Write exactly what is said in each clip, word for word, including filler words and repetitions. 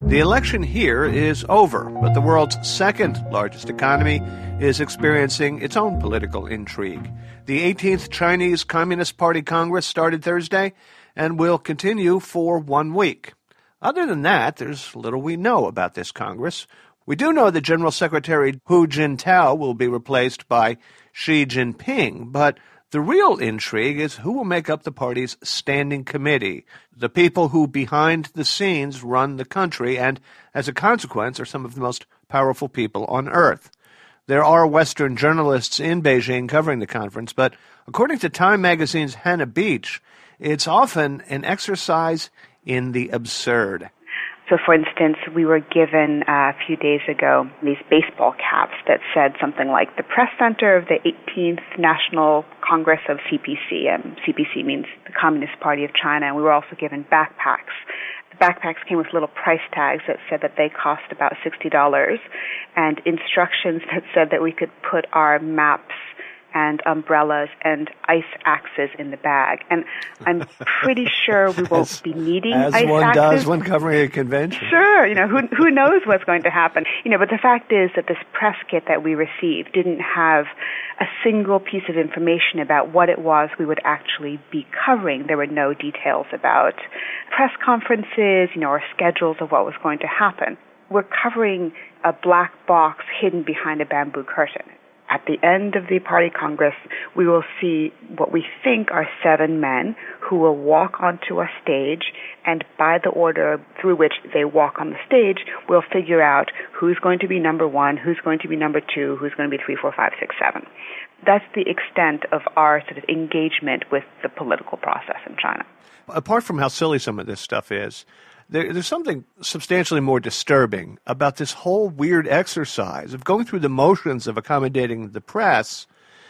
The election here is over, but the world's second largest economy is experiencing its own political intrigue. The eighteenth Chinese Communist Party Congress started Thursday and will continue for one week. Other than that, there's little we know about this Congress. We do know that General Secretary Hu Jintao will be replaced by Xi Jinping, but the real intrigue is who will make up the party's standing committee, the people who behind the scenes run the country and, as a consequence, are some of the most powerful people on earth. There are Western journalists in Beijing covering the conference, but according to Time magazine's Hannah Beach, it's often an exercise in the absurd. So, for instance, we were given uh, a few days ago these baseball caps that said something like the press center of the eighteenth National Congress of C P C. Um, C P C means the Communist Party of China. And we were also given backpacks. The backpacks came with little price tags that said that they cost about sixty dollars and instructions that said that we could put our maps and umbrellas and ice axes in the bag. And I'm pretty sure we won't as, be needing as ice one axes. does when covering a convention. Sure, you know, who who knows what's going to happen. You know, but the fact is that this press kit that we received didn't have a single piece of information about what it was we would actually be covering. There were no details about press conferences, you know, or schedules of what was going to happen. We're covering a black box hidden behind a bamboo curtain. At the end of the party congress, we will see what we think are seven men who will walk onto a stage, and by the order through which they walk on the stage, we'll figure out who's going to be number one, who's going to be number two, who's going to be three, four, five, six, seven. That's the extent of our sort of engagement with the political process in China. Apart from how silly some of this stuff is, There, there's something substantially more disturbing about this whole weird exercise of going through the motions of accommodating the press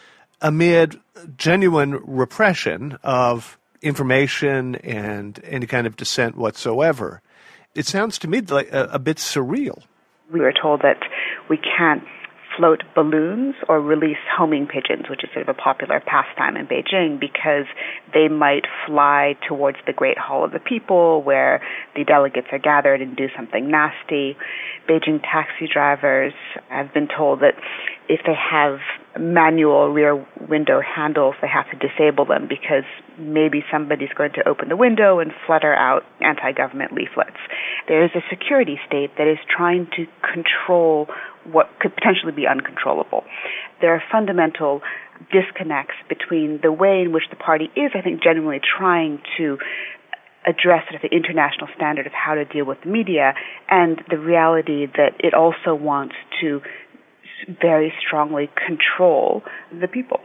amid genuine repression of information and any kind of dissent whatsoever. It sounds to me like a, a bit surreal. We were told that we can't float balloons or release homing pigeons, which is sort of a popular pastime in Beijing, because they might fly towards the Great Hall of the People where the delegates are gathered and do something nasty. Beijing taxi drivers have been told that if they have manual rear window handles, they have to disable them because maybe somebody's going to open the window and flutter out anti-government leaflets. There is a security state that is trying to control what could potentially be uncontrollable. There are fundamental disconnects between the way in which the party is, I think, genuinely trying to address sort of the international standard of how to deal with the media and the reality that it also wants to very strongly control the people.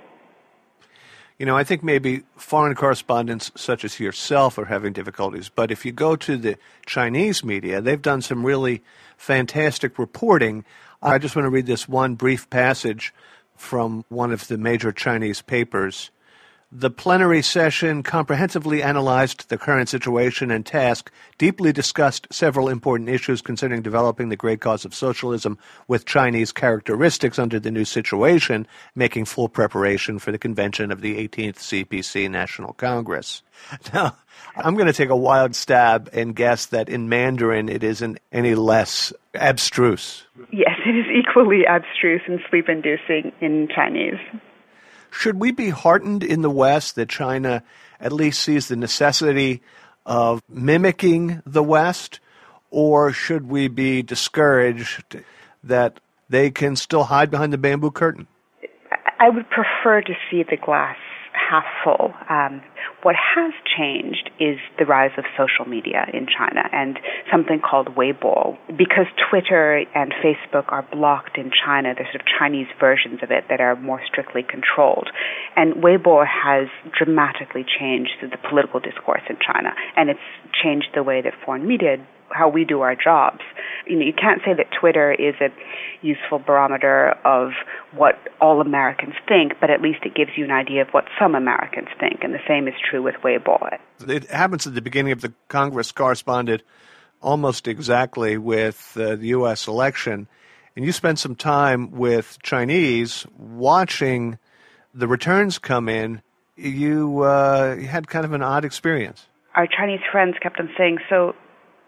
You know, I think maybe foreign correspondents such as yourself are having difficulties, but if you go to the Chinese media, they've done some really fantastic reporting. I just want to read this one brief passage from one of the major Chinese papers. The plenary session comprehensively analyzed the current situation and task, deeply discussed several important issues concerning developing the great cause of socialism with Chinese characteristics under the new situation, making full preparation for the convention of the eighteenth C P C National Congress. Now, I'm going to take a wild stab and guess that in Mandarin it isn't any less abstruse. Yes, it is equally abstruse and sleep-inducing in Chinese. Should we be heartened in the West that China at least sees the necessity of mimicking the West, or should we be discouraged that they can still hide behind the bamboo curtain? I would prefer to see the glass half full. Um, what has changed is the rise of social media in China and something called Weibo. Because Twitter and Facebook are blocked in China, there's sort of Chinese versions of it that are more strictly controlled. And Weibo has dramatically changed the political discourse in China, and it's changed the way that foreign media, how we do our jobs. You know, you can't say that Twitter is a useful barometer of what all Americans think, but at least it gives you an idea of what some Americans think, and the same is true with Weibo. It happens at the beginning of the Congress, corresponded almost exactly with uh, the U S election, and you spent some time with Chinese watching the returns come in. You, uh, you had kind of an odd experience. Our Chinese friends kept on saying, so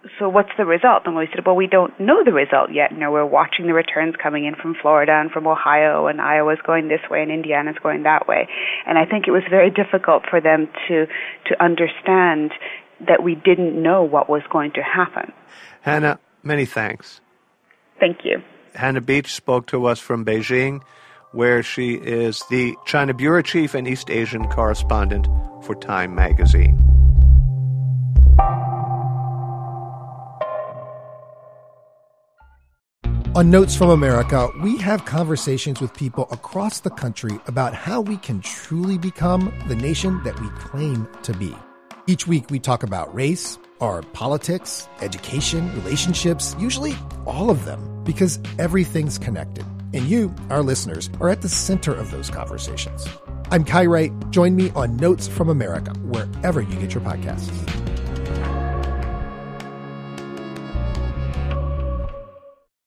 so what's the result? And we said, well, we don't know the result yet. You know, we're watching the returns coming in from Florida and from Ohio, and Iowa's going this way and Indiana's going that way. And I think it was very difficult for them to to understand that we didn't know what was going to happen. Hannah, many thanks. Thank you. Hannah Beach spoke to us from Beijing, where she is the China Bureau Chief and East Asian correspondent for Time magazine. On Notes from America, we have conversations with people across the country about how we can truly become the nation that we claim to be. Each week we talk about race, our politics, education, relationships, usually all of them, because everything's connected. And you, our listeners, are at the center of those conversations. I'm Kai Wright. Join me on Notes from America, wherever you get your podcasts.